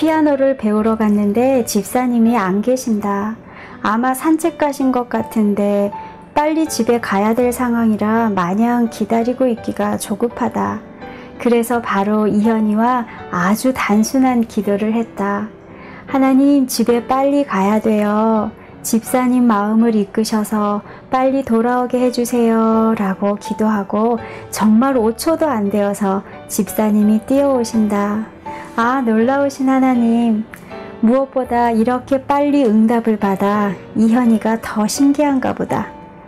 피아노를 배우러 갔는데 집사님이 안 계신다. 아마 산책 가신 것 같은데 빨리 집에 가야 될 상황이라 마냥 기다리고 있기가 조급하다. 그래서 바로 이현이와 아주 단순한 기도를 했다. 하나님, 집에 빨리 가야 돼요. 집사님 마음을 이끄셔서 빨리 돌아오게 해주세요 라고 기도하고 정말 5초도 안 되어서 집사님이 뛰어오신다. 아, 놀라우신 하나님. 무엇보다 이렇게 빨리 응답을 받아 이현이가 더 신기한가 보다.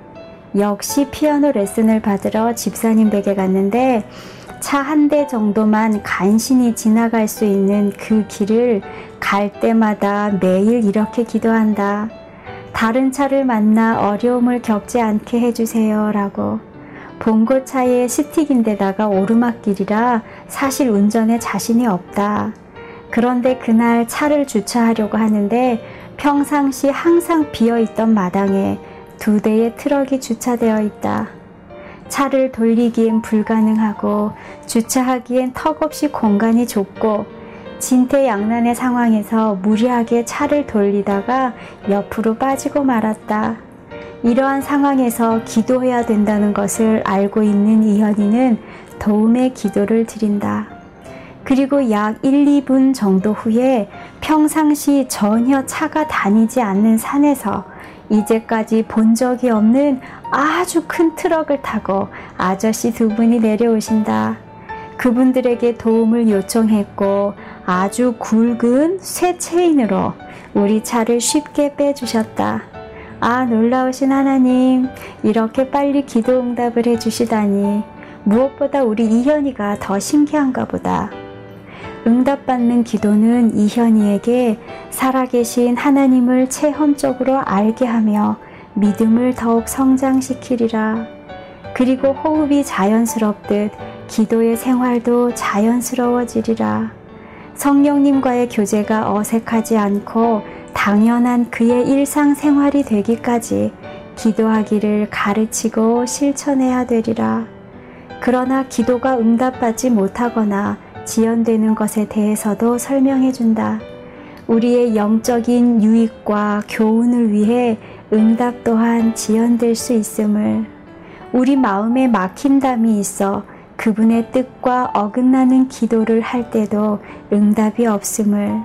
역시 피아노 레슨을 받으러 집사님 댁에 갔는데 차 한 대 정도만 간신히 지나갈 수 있는 그 길을 갈 때마다 매일 이렇게 기도한다. 다른 차를 만나 어려움을 겪지 않게 해주세요 라고. 봉고차의 스틱인데다가 오르막길이라 사실 운전에 자신이 없다. 그런데 그날 차를 주차하려고 하는데 평상시 항상 비어있던 마당에 2대의 트럭이 주차되어 있다. 차를 돌리기엔 불가능하고 주차하기엔 턱없이 공간이 좁고 진퇴양난의 상황에서 무리하게 차를 돌리다가 옆으로 빠지고 말았다. 이러한 상황에서 기도해야 된다는 것을 알고 있는 이현이는 도움의 기도를 드린다. 그리고 약 1, 2분 정도 후에 평상시 전혀 차가 다니지 않는 산에서 이제까지 본 적이 없는 아주 큰 트럭을 타고 아저씨 2분이 내려오신다. 그분들에게 도움을 요청했고 아주 굵은 쇠 체인으로 우리 차를 쉽게 빼주셨다. 아, 놀라우신 하나님, 이렇게 빨리 기도 응답을 해주시다니 무엇보다 우리 이현이가 더 신기한가 보다. 응답받는 기도는 이현이에게 살아계신 하나님을 체험적으로 알게 하며 믿음을 더욱 성장시키리라. 그리고 호흡이 자연스럽듯 기도의 생활도 자연스러워지리라. 성령님과의 교제가 어색하지 않고 당연한 그의 일상생활이 되기까지 기도하기를 가르치고 실천해야 되리라. 그러나 기도가 응답받지 못하거나 지연되는 것에 대해서도 설명해준다. 우리의 영적인 유익과 교훈을 위해 응답 또한 지연될 수 있음을, 우리 마음에 막힌담이 있어 그분의 뜻과 어긋나는 기도를 할 때도 응답이 없음을.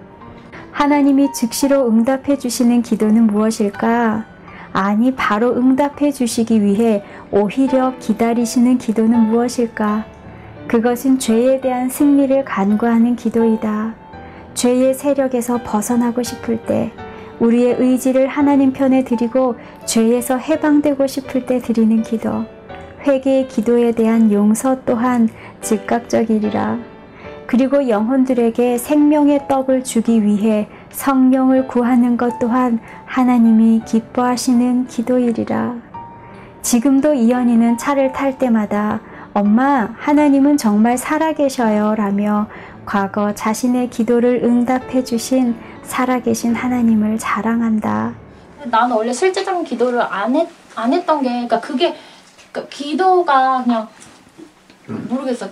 하나님이 즉시로 응답해 주시는 기도는 무엇일까? 아니, 바로 응답해 주시기 위해 오히려 기다리시는 기도는 무엇일까? 그것은 죄에 대한 승리를 간구하는 기도이다. 죄의 세력에서 벗어나고 싶을 때, 우리의 의지를 하나님 편에 드리고 죄에서 해방되고 싶을 때 드리는 기도. 회개의 기도에 대한 용서 또한 즉각적이리라. 그리고 영혼들에게 생명의 떡을 주기 위해 성령을 구하는 것 또한 하나님이 기뻐하시는 기도이리라. 지금도 이현이는 차를 탈 때마다 엄마, 하나님은 정말 살아계셔요 라며 과거 자신의 기도를 응답해 주신 살아계신 하나님을 자랑한다. 나는 원래 실제적인 기도를 안 했던 게, 그러니까 그게, 그러니까 기도가 그냥 모르겠어.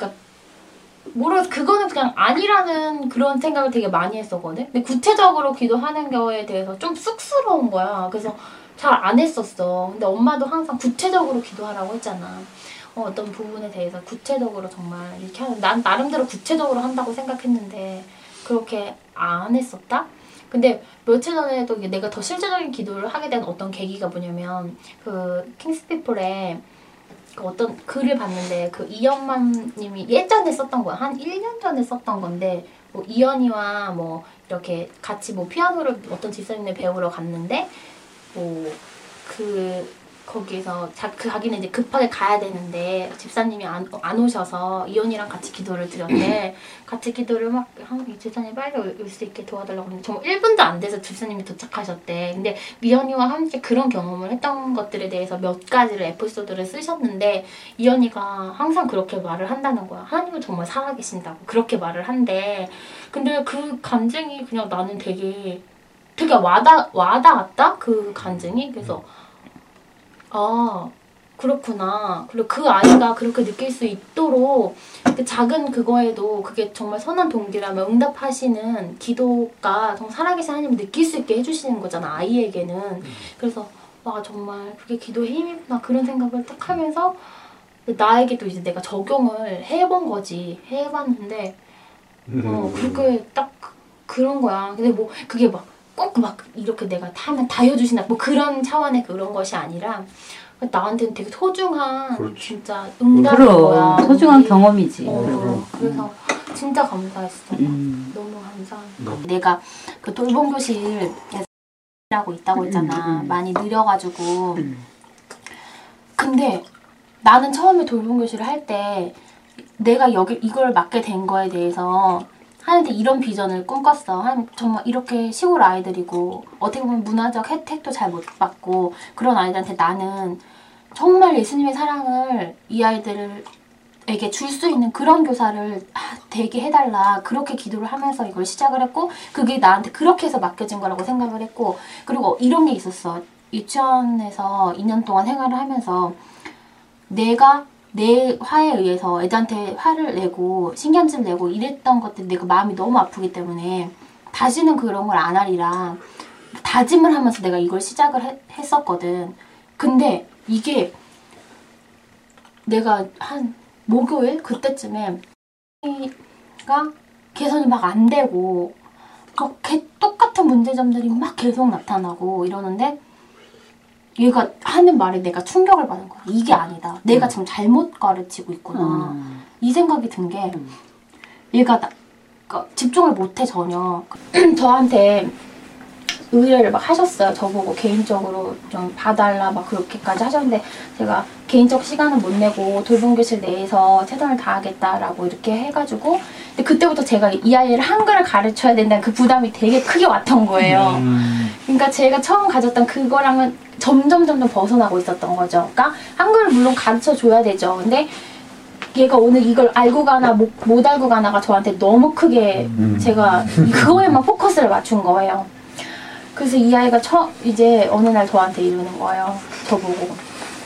그거는 그냥 아니라는 그런 생각을 되게 많이 했었거든. 근데 구체적으로 기도하는 거에 대해서 좀 쑥스러운 거야. 그래서 잘 안 했었어. 근데 엄마도 항상 구체적으로 기도하라고 했잖아. 어떤 부분에 대해서 구체적으로 정말 이렇게 하는, 난 나름대로 구체적으로 한다고 생각했는데 그렇게 안 했었다? 근데 며칠 전에도 내가 더 실제적인 기도를 하게 된 어떤 계기가 뭐냐면, 그 킹스피플에 그 어떤 글을 봤는데, 그 이연만 님이 예전에 썼던 거야. 한 1년 전에 썼던 건데, 뭐 이연이와 뭐 이렇게 같이 뭐 피아노를 어떤 집사님네 배우러 갔는데, 뭐 거기에서 자기는 이제 급하게 가야 되는데 집사님이 안 오셔서 이혼이랑 같이 기도를 드렸대. 같이 기도를 막 이 집사님이 빨리 올 수 있게 도와달라고 했는데 정말 1분도 안 돼서 집사님이 도착하셨대. 근데 미연이와 함께 그런 경험을 했던 것들에 대해서 몇 가지를 에피소드를 쓰셨는데, 이연이가 항상 그렇게 말을 한다는 거야. 하나님은 정말 살아계신다고 그렇게 말을 한대. 근데 그 간증이 그냥 나는 되게 와닿았다? 그 간증이. 그래서 그렇구나. 그리고 그 아이가 그렇게 느낄 수 있도록 그 작은 그거에도 그게 정말 선한 동기라면 응답하시는 기도가 정말 살아계신 하나님을 느낄 수 있게 해주시는 거잖아, 아이에게는. 그래서 와, 정말 그게 기도의 힘이구나 그런 생각을 딱 하면서 나에게도 이제 내가 적용을 해본 거지. 해봤는데 그렇게 딱 그런 거야. 근데 뭐 그게 막 꼭 막 이렇게 내가 하면 다 해주시나 뭐 그런 차원의 그런 것이 아니라 나한테는 되게 소중한 그렇지. 진짜 응답인 거야. 소중한 경험이지. 그래서 진짜 감사했어. 너무 감사해. 내가 그 돌봄교실에 하고 있다고 했잖아. 많이 느려가지고. 근데 나는 처음에 돌봄교실을 할 때 내가 이걸 맡게 된 거에 대해서 하는데 이런 비전을 꿈꿨어. 정말 이렇게 시골 아이들이고 어떻게 보면 문화적 혜택도 잘 못 받고 그런 아이들한테 나는 정말 예수님의 사랑을 이 아이들에게 줄 수 있는 그런 교사를 되게 해달라. 그렇게 기도를 하면서 이걸 시작을 했고 그게 나한테 그렇게 해서 맡겨진 거라고 생각을 했고 그리고 이런 게 있었어. 유치원에서 2년 동안 생활을 하면서 내가 내 화에 의해서 애들한테 화를 내고 신경질 내고 이랬던 것들 내가 마음이 너무 아프기 때문에 다시는 그런 걸 안 하리라 다짐을 하면서 내가 이걸 시작을 했었거든. 근데 이게 내가 한 목요일 그때쯤에 가 개선이 막 안 되고 막 똑같은 문제점들이 막 계속 나타나고 이러는데 얘가 하는 말에 내가 충격을 받은 거야. 이게 아니다. 내가 지금 잘못 가르치고 있구나. 이 생각이 든 게 얘가 집중을 못해 전혀. 저한테 의뢰를 막 하셨어요. 저보고 개인적으로 좀 봐달라 막 그렇게까지 하셨는데 제가 개인적 시간을 못 내고 돌봄교실 내에서 최선을 다하겠다라고 이렇게 해가지고 근데 그때부터 제가 이 아이를 한글을 가르쳐야 된다는 그 부담이 되게 크게 왔던 거예요. 그러니까 제가 처음 가졌던 그거랑은 점점 벗어나고 있었던 거죠. 그러니까 한글을 물론 가르쳐줘야 되죠. 근데 얘가 오늘 이걸 알고 가나 못 알고 가나가 저한테 너무 크게 제가 그거에만 포커스를 맞춘 거예요. 그래서 이 아이가 이제 어느 날 저한테 이러는 거예요. 저보고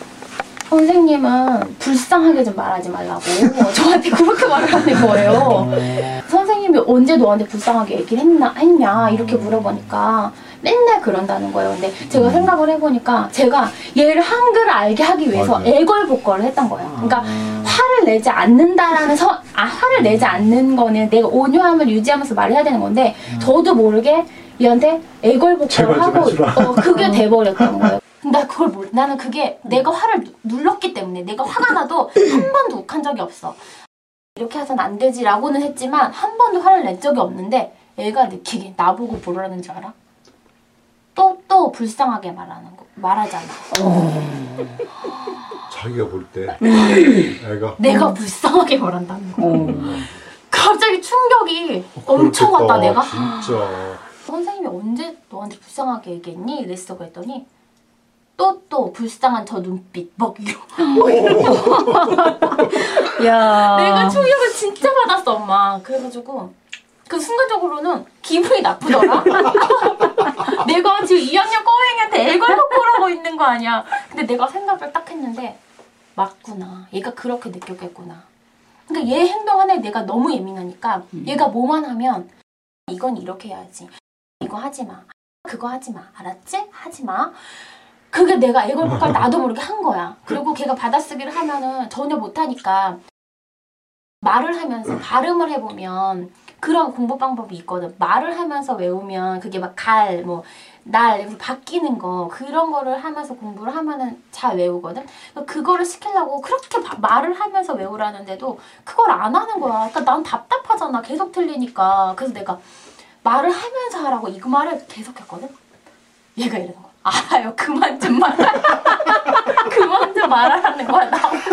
선생님은 불쌍하게 좀 말하지 말라고 저한테 그렇게 말을 하는 거예요. 선생님이 언제 너한테 불쌍하게 얘기를 했냐 이렇게 물어보니까 맨날 그런다는 거예요. 근데 제가 생각을 해보니까 제가 얘를 한글을 알게 하기 위해서 애걸복걸을 했던 거예요. 그러니까 화를 내지 않는다라는 화를 내지 않는 거는 내가 온유함을 유지하면서 말을 해야 되는 건데 저도 모르게 얘한테 애걸복걸을 하고 그게 돼버렸던 거예요. 나는 그게 내가 화를 눌렀기 때문에 내가 화가 나도 한 번도 욱한 적이 없어. 이렇게 해서는 안 되지라고는 했지만 한 번도 화를 낸 적이 없는데 애가 느끼게 나보고 뭐라는 줄 알아? 또 불쌍하게 말하잖아. 자기가 볼 때 애가 내가 불쌍하게 말한다는 거. 갑자기 충격이 엄청 왔다 내가. 진짜. 선생님이 언제 너한테 불쌍하게 얘기했니? 이랬어. 그랬더니 또 불쌍한 저 눈빛 막 야. 내가 충격을 진짜 받았어 엄마. 그래가지고 그 순간적으로는 기분이 나쁘더라. 내가 지금 2학년 꼬맹이한테 애걸복걸하고 있는 거 아니야. 근데 내가 생각을 딱 했는데 맞구나. 얘가 그렇게 느꼈겠구나. 그러니까 얘 행동 하나에 내가 너무 예민하니까 얘가 뭐만 하면 이건 이렇게 해야지. 이거 하지 마. 그거 하지 마. 알았지? 하지 마. 그게 내가 애걸복걸 나도 모르게 한 거야. 그리고 걔가 받아쓰기를 하면은 전혀 못하니까 말을 하면서 발음을 해보면 그런 공부 방법이 있거든. 말을 하면서 외우면 그게 막 날 바뀌는 거 그런 거를 하면서 공부를 하면은 잘 외우거든. 그거를 시키려고 그렇게 말을 하면서 외우라는데도 그걸 안 하는 거야. 그러니까 난 답답하잖아. 계속 틀리니까. 그래서 내가 말을 하면서 하라고 이 말을 계속했거든. 얘가 이러는 거야. 알아요. 그만 좀 그만 좀 말하라는 거야.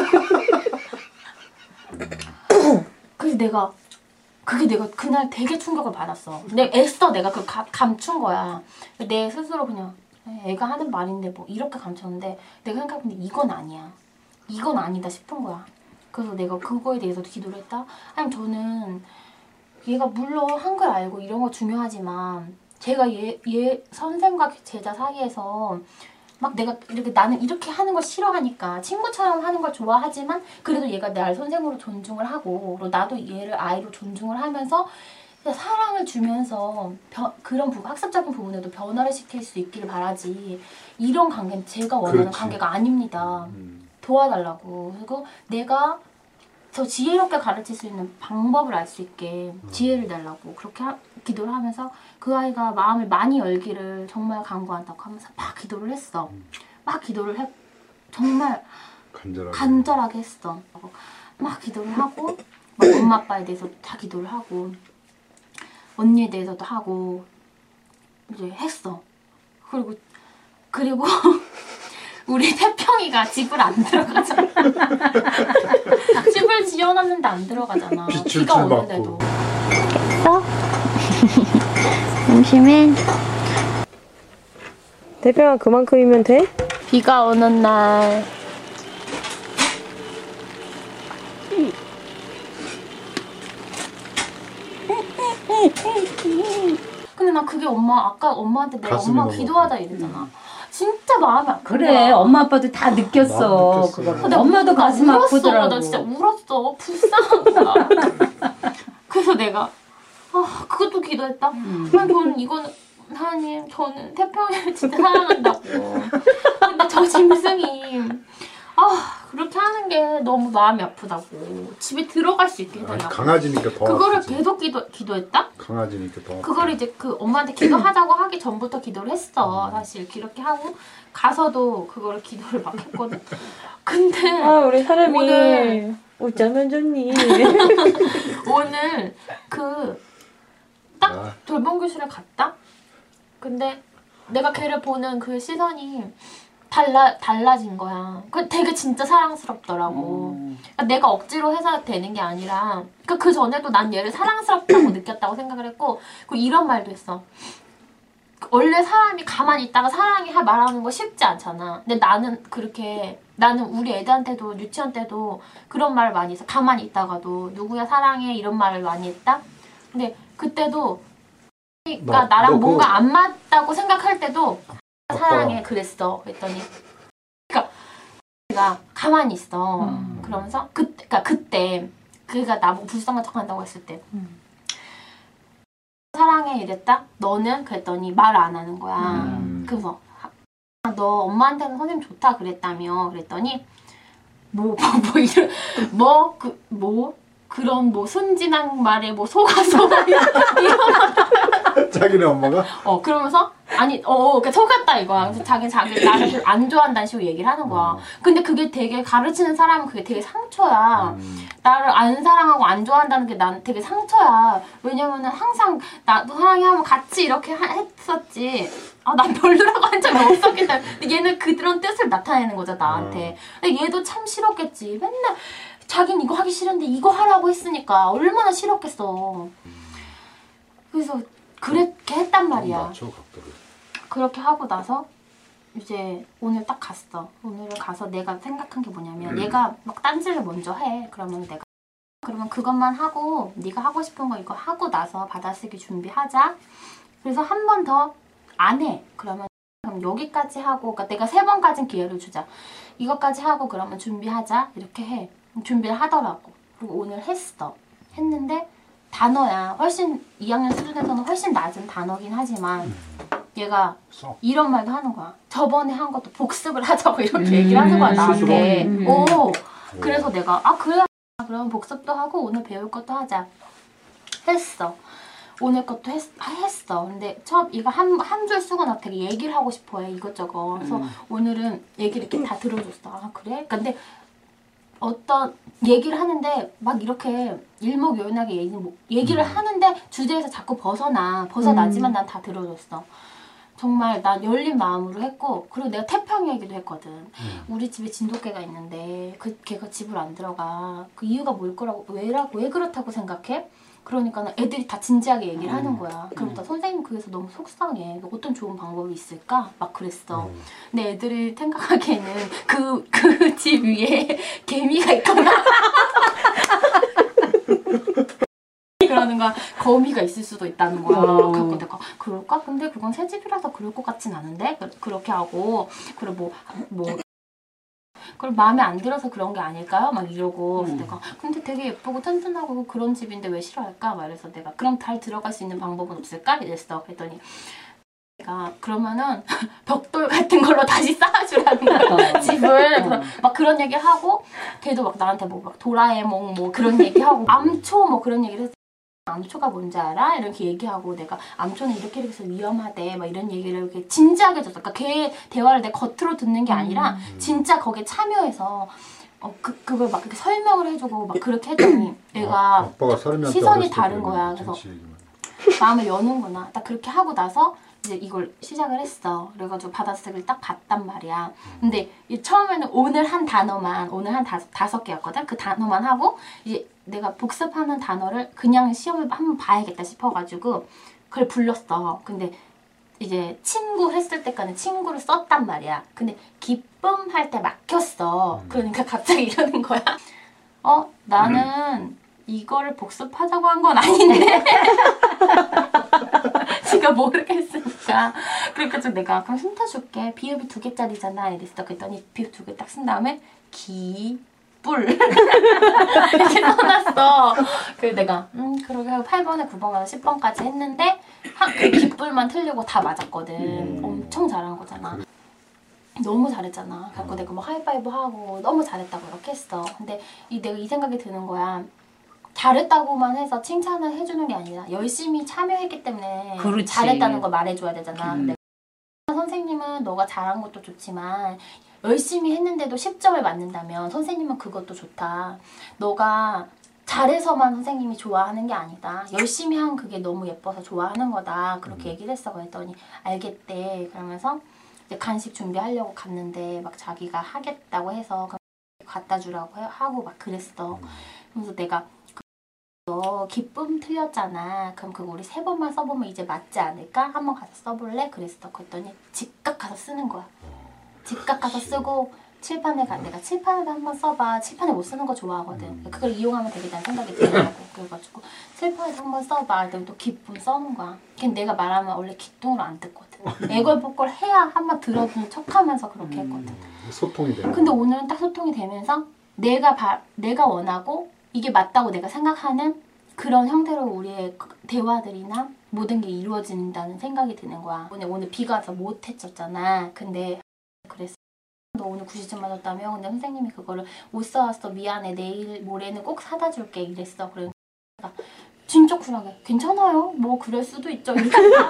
그래서 내가 그날 되게 충격을 받았어. 근데 애써 내가 그걸 감춘 거야. 내 스스로 그냥 애가 하는 말인데 뭐 이렇게 감췄는데 내가 생각해보는데 이건 아니야. 이건 아니다 싶은 거야. 그래서 내가 그거에 대해서도 기도를 했다. 아니 저는 얘가 물론 한글 알고 이런 거 중요하지만 제가 얘 선생과 제자 사이에서 막 내가 이렇게 나는 이렇게 하는 걸 싫어하니까 친구처럼 하는 걸 좋아하지만 그래도 얘가 나를 선생으로 존중을 하고 그리고 나도 얘를 아이로 존중을 하면서 사랑을 주면서 그런 학습적인 부분에도 변화를 시킬 수 있기를 바라지 이런 관계는 제가 원하는 그렇지. 관계가 아닙니다. 도와달라고. 그리고 내가 더 지혜롭게 가르칠 수 있는 방법을 알 수 있게 지혜를 달라고 그렇게 기도를 하면서 그 아이가 마음을 많이 열기를 정말 간구한다고 하면서 막 기도를 했어. 막 기도를 해. 정말 간절하게 했어. 막 기도를 하고 막 엄마 아빠에 대해서 다 기도를 하고 언니에 대해서도 하고 이제 했어. 그리고 우리 태평이가 집을 안 들어가잖아. 집을 지어놨는데 안 들어가잖아. 비가 오는데도. 됐어? 심심해? 대표가 그만큼이면 돼? 비가 오는 날. 근데 나 그게 아까 엄마한테 내가 가슴이 엄마 너무 기도하다 이랬잖아. 진짜 마음이 아픈 그래 거야. 엄마 아빠도 다 느꼈어. 나도 느꼈어. 그걸. 근데 엄마도 가슴 울었어. 아프더라고. 나 진짜 울었어. 불쌍한 거야. 그래서 내가 그것도 기도했다. 저는 이거는 하나님 저는 태평이를 진짜 사랑한다고. 근데 저 짐승이 그렇게 하는 게 너무 마음이 아프다고. 집에 들어갈 수 있게 해달라고. 강아지니까 더 그거를 아프지. 계속 기도했다? 강아지니까 더 그거를 이제 그 엄마한테 기도하자고 하기 전부터 기도를 했어. 사실 그렇게 하고 가서도 그거를 기도를 막 했거든. 근데 우리 사람이 오늘 웃자면 좋니. 오늘 딱 아. 돌봄교실에 갔다? 근데 내가 걔를 보는 그 시선이 달라진 거야. 그 되게 진짜 사랑스럽더라고. 그러니까 내가 억지로 해서 되는 게 아니라 그 전에도 난 얘를 사랑스럽다고 느꼈다고 생각을 했고 그 이런 말도 했어. 원래 사람이 가만히 있다가 사랑해 말하는 거 쉽지 않잖아. 근데 나는 우리 애들한테도 유치원 때도 그런 말을 많이 했어. 가만히 있다가도 누구야 사랑해 이런 말을 많이 했다. 근데 그때도 그러니까 나랑 뭔가 안 맞다고 생각할 때도 사랑해 그랬어. 그랬더니 그러니까 내가 가만히 있어. 그러면서 그때 그가 나보고 불쌍한 척한다고 했을 때 사랑해 이랬다. 너는 그랬더니 말 안 하는 거야. 그래서 너 엄마한테는 선생님 좋다 그랬다며. 그랬더니 그런 순진한 말에 속아서 자기네 엄마가? 그러면서 그러니까 속았다 이거야. 그래서 자기는 나를 별로 안 좋아한다는 식으로 얘기를 하는 거야. 근데 그게 되게 가르치는 사람은 그게 되게 상처야. 나를 안 사랑하고 안 좋아한다는 게 난 되게 상처야. 왜냐면은 항상 나도 사랑해 하면 같이 이렇게 했었지. 난 별로라고 한 적이 없었기 때문에. 근데 얘는 그런 뜻을 나타내는 거잖아 나한테. 근데 얘도 참 싫었겠지. 맨날 자긴 이거 하기 싫은데 이거 하라고 했으니까 얼마나 싫었겠어. 그래서 그렇게 했단 말이야. 맞춰 각도를. 그렇게 하고 나서 이제 오늘 딱 갔어. 오늘을 가서 내가 생각한 게 뭐냐면 얘가 막 딴지를 먼저 해. 그러면 그것만 하고 네가 하고 싶은 거 이거 하고 나서 받아쓰기 준비하자. 그래서 한 번 더 안 해. 그럼 여기까지 하고 그러니까 내가 3번까지는 기회를 주자. 이것까지 하고 그러면 준비하자. 이렇게 해. 준비를 하더라고. 그리고 오늘 했는데 단어야. 훨씬 2학년 수준에서는 훨씬 낮은 단어긴 하지만 얘가 이런 말도 하는 거야. 저번에 한 것도 복습을 하자고 이렇게 얘기를 하는 거야 나한테. 그래서 내가 그래 그럼 복습도 하고 오늘 배울 것도 하자 했어. 오늘 것도 했어. 근데 이거 한 줄 쓰고 나 되게 얘기를 하고 싶어 해 이것저것. 그래서 오늘은 얘기를 이렇게 다 들어줬어. 그래? 근데 어떤 얘기를 하는데 막 이렇게 일목요연하게 얘기를 하는데 주제에서 자꾸 벗어나지만 난 다 들어줬어. 정말 난 열린 마음으로 했고 그리고 내가 태평 얘기도 했거든. 우리 집에 진돗개가 있는데 걔가 집을 안 들어가. 그 이유가 뭘 거라고 왜 그렇다고 생각해? 그러니까 애들이 다 진지하게 얘기를 하는 거야. 그러니까 선생님 그래서 너무 속상해. 어떤 좋은 방법이 있을까? 막 그랬어. 근데 애들이 생각하기에는 그 집 위에 개미가 있거나 그러는 있다는 거야. 거미가 있을 수도 있다는 거야. 어. 그래서 내가 그럴까? 근데 그건 새 집이라서 그럴 것 같진 않은데 그렇게 하고 그리고 뭐 그럼 마음에 안 들어서 그런 게 아닐까요? 막 이러고 그래서 내가 근데 되게 예쁘고 튼튼하고 그런 집인데 왜 싫어할까? 막 이래서 내가 그럼 잘 들어갈 수 있는 방법은 없을까? 이랬어. 그랬더니 내가 그러면은 벽돌 같은 걸로 다시 쌓아주라는 거야 집을. 그래서 막 그런 얘기 하고 걔도 막 나한테 뭐 막 도라에몽 뭐 그런 얘기 하고 암초 뭐 그런 얘기를 했어. 암초가 뭔지 알아? 이렇게 얘기하고 내가 암초는 이렇게 해서 위험하대 막 이런 얘기를 이렇게 진지하게 줬어. 그러니까 걔 대화를 내 겉으로 듣는 게 아니라 진짜 거기에 참여해서 그걸 막 그렇게 설명을 해주고 막 그렇게 했더니 얘가 아빠가 사람한테 시선이 어렸을 때 다른 그랬는데, 거야. 그래서 잔치 얘기만. 마음을 여는구나. 딱 그렇게 하고 나서 이제 이걸 시작을 했어. 그래가지고 받아쓰기를 딱 봤단 말이야. 근데 처음에는 오늘 한 단어만 오늘 한 다섯 개였거든. 그 단어만 하고 이제 내가 복습하는 단어를 그냥 시험을 한번 봐야겠다 싶어가지고 그걸 불렀어. 근데 이제 친구 했을 때까지 친구를 썼단 말이야. 근데 기쁨 할 때 막혔어. 그러니까 갑자기 이러는 거야. 나는 이거를 복습하자고 한 건 아닌데 지가 모르겠으니까 그러니까 내가 그럼 힌트 줄게. 비읍이 2개짜리잖아 이랬어. 그랬더니 비읍 2개 딱 쓴 다음에 기뿔 이렇게 써놨어. 그래서 내가 그러게 하고 8번에 9번 가서 10번까지 했는데 그 기뿔만 틀리고 다 맞았거든. 엄청 잘한 거잖아. 너무 잘했잖아. 그래서 내가 뭐 하이파이브 하고 너무 잘했다고 이렇게 했어. 근데 내가 이 생각이 드는 거야. 잘했다고만 해서 칭찬을 해주는 게 아니라 열심히 참여했기 때문에 그렇지. 잘했다는 걸 말해줘야 되잖아. 근데 선생님은 너가 잘한 것도 좋지만 열심히 했는데도 10점을 맞는다면 선생님은 그것도 좋다. 너가 잘해서만 선생님이 좋아하는 게 아니다. 열심히 한 그게 너무 예뻐서 좋아하는 거다. 그렇게 얘기를 했어. 그랬더니 알겠대. 그러면서 이제 간식 준비하려고 갔는데 막 자기가 하겠다고 해서 갖다 주라고 하고 막 그랬어. 그래서 내가 너 기쁨 틀렸잖아. 그럼 그거 우리 3번만 써보면 이제 맞지 않을까? 한번 가서 써볼래? 그랬어. 그랬더니 즉각 가서 쓰는 거야. 즉각 가서 쓰고 내가 칠판에다 한번 써봐. 칠판에 못 쓰는 거 좋아하거든. 그걸 이용하면 되겠다는 생각이 들더라고. 그래가지고 칠판에다 한번 써봐. 그랬더니 또 기쁨 써는 거야. 걔 내가 말하면 원래 기둥으로 안 듣거든. 애걸복걸 해야 한번 들어주는 척하면서 그렇게 했거든. 소통이 되는. 근데 오늘은 딱 소통이 되면서 내가 원하고 이게 맞다고 내가 생각하는 그런 형태로 우리의 대화들이나 모든 게 이루어진다는 생각이 드는 거야. 오늘 비가 와서 못 했었잖아. 근데 그랬어. 너 오늘 90점 맞았다며? 근데 선생님이 그거를 못 써왔어. 미안해. 내일 모레는 꼭 사다 줄게. 이랬어. 그러니까 진짜 쿨하게 괜찮아요. 뭐 그럴 수도 있죠. 이렇게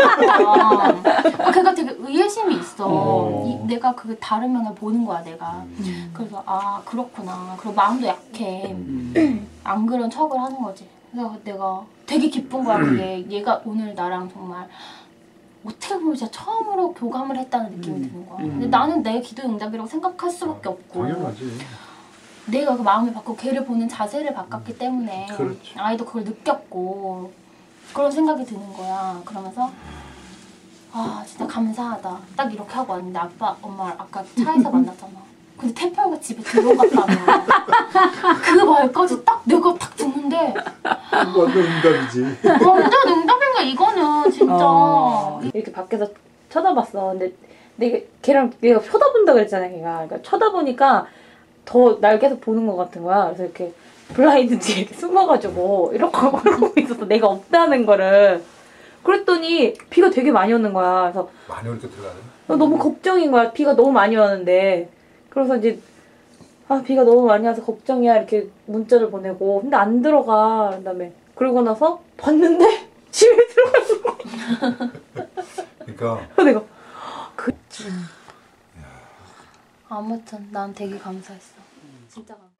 걔가 되게 의외심이 있어. 내가 그 다른 면을 보는 거야. 내가. 그래서 그렇구나. 그리고 마음도 약해. 안 그런 척을 하는 거지. 그래서 내가 되게 기쁜 거야. 그게 얘가 오늘 나랑 정말 어떻게 보면 진짜 처음으로 교감을 했다는 느낌이 드는 거야. 근데 나는 내 기도 응답이라고 생각할 수밖에 없고 당연하지. 내가 그 마음을 바꾸고 걔를 보는 자세를 바꿨기 때문에 그렇지. 아이도 그걸 느꼈고 그런 생각이 드는 거야. 그러면서 진짜 감사하다. 딱 이렇게 하고 왔는데 아빠, 엄마 아까 차에서 만났잖아. 근데 태평이가 집에 들어갔다며. 그 말까지 딱 내가 딱 듣는데 완전 응답이지. 완전 응답인가 이거는 진짜. 이렇게 밖에서 쳐다봤어. 근데 걔랑 내가 쳐다본다 그랬잖아, 걔가. 그러니까 쳐다보니까 더 날 계속 보는 것 같은 거야. 그래서 이렇게 블라인드 뒤에 이렇게 숨어가지고 이렇게 걸고 있었어. 내가 없다는 거를. 그랬더니 비가 되게 많이 오는 거야. 그래서 많이 올 때 들어가네. 너무 걱정인 거야. 비가 너무 많이 오는데. 그래서 이제 비가 너무 많이 와서 걱정이야. 이렇게 문자를 보내고. 근데 안 들어가. 그다음에 그러고 나서 봤는데 집에 들어가는 거야. 그러니까 그래서 내가 아무튼 난 되게 감사했어. 진짜 감사했어.